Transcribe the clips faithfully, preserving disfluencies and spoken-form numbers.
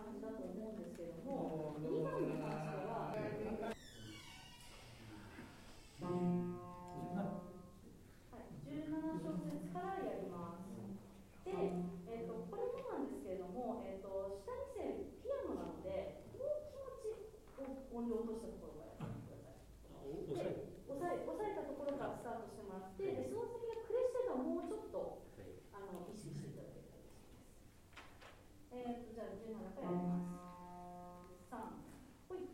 感じだと思うんですけれども、にばんに関しては、はい、じゅうなな小節からやります。で、えー、とこれもなんですけれども、えー、と下に線ピアノなので、もう気持ち音量を落としたところからやってください。で、押さえ、押さえたところからスタートしてもらって、でその先がクレッシェンドをもうちょっとあの意識していただけたら嬉しいです。えー、とじゃあじゅうななからやります。さん、ほい。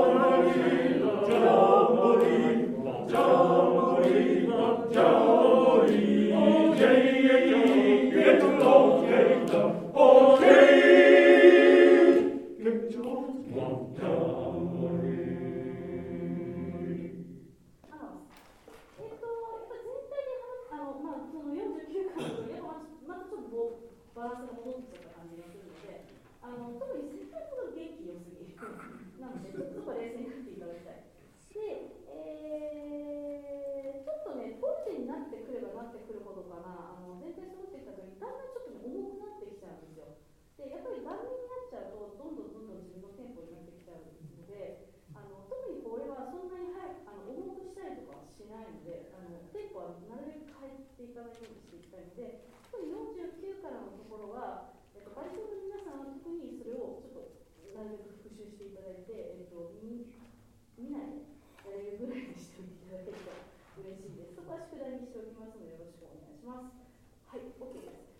Ciao. なので、ちょっとそこは冷静になっていただきたい。で、えー、ちょっとね、トイレになってくればなってくるほどかな、あの全体揃ってきたときに、だんだんちょっと、ね、重くなってきちゃうんですよ。で、やっぱり晩年になっちゃうと、どんどんどんどん自分のテンポになってきちゃうので、あの特にこれはそんなに早くあの重くしたりとかはしないので、あのテンポはなるべく変えていかないようにしていきたいので、特によんじゅうきゅうからのところは、えっと、バリトルの皆さんは特にそれをちょっとなるべく復習していただいて、えっと、見, 見ないでやれるぐらいにしておいていただけると嬉しいです。そこは宿題にしておきますのでよろしくお願いします。はい、OK です。